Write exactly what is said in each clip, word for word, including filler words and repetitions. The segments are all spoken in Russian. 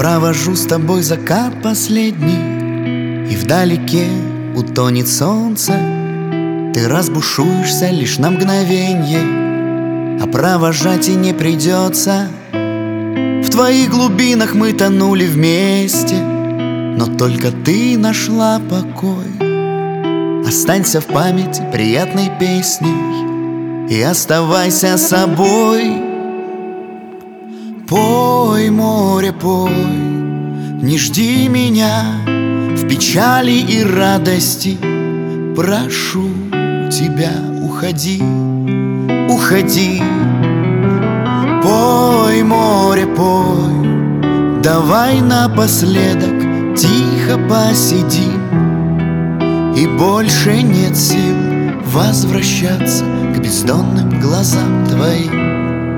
провожу с тобой закат последний, и вдалеке утонет солнце. Ты разбушуешься лишь на мгновенье, а провожать и не придется. В твоих глубинах мы тонули вместе, но только ты нашла покой. Останься в памяти приятной песней и оставайся собой. Пой, море, пой, не жди меня в печали и радости. Прошу тебя, уходи, уходи. Пой, море, пой, давай напоследок тихо посидим. И больше нет сил возвращаться к бездонным глазам твоим.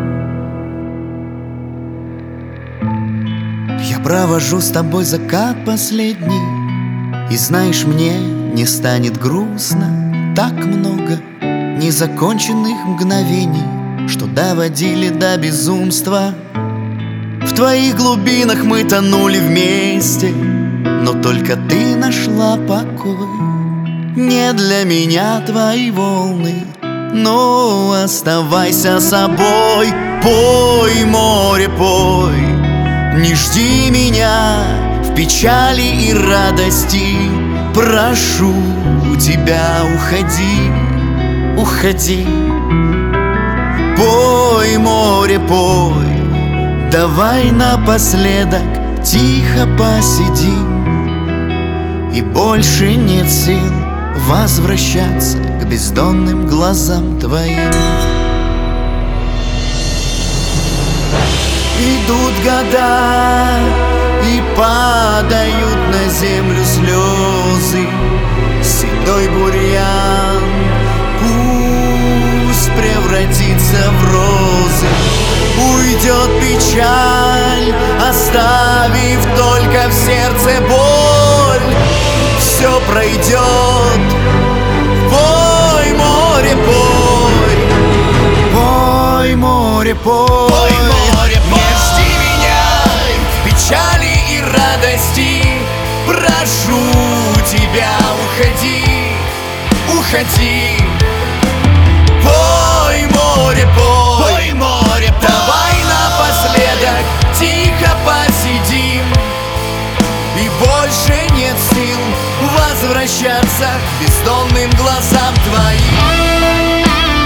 Я провожу с тобой закат последний, и знаешь, мне не станет грустно. Так много незаконченных мгновений, что доводили до безумства. В твоих глубинах мы тонули вместе, но только ты нашла покой. Не для меня твои волны, но оставайся собой. Пой, море, пой, не жди меня в печали и радости. Прошу тебя, уходи, уходи. Пой, море, пой, давай напоследок тихо посидим. И больше нет сил возвращаться к бездонным глазам твоим. Идут года, и падают на землю слезы. Седой бурьян пусть превратится в розы. Уйдет печаль, оставив только в сердце боль. Все пройдет. Пой, море, пой, пой, море, пой, пой, море, пой. Не жди меня в печали и радости. Прошу тебя, уходи, уходи. Пой, море, пой, пой, море, пой. Давай напоследок тихо посидим. И больше нет сил возвращаться к бездонным глазам твоим.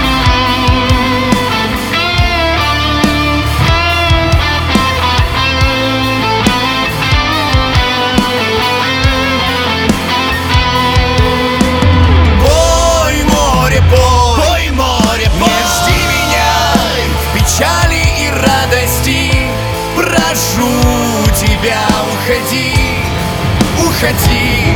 Пой, море, пой, пой, море, пой. Не жди меня в печали и радости. Прошу тебя, уходи, уходи.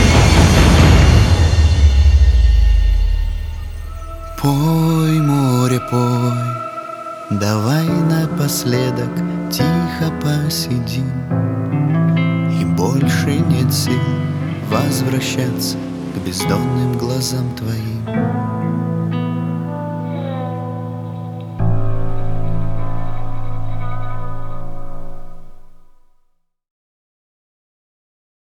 Пой, море, пой, давай напоследок тихо посидим. И больше нет сил возвращаться к бездонным глазам твоим.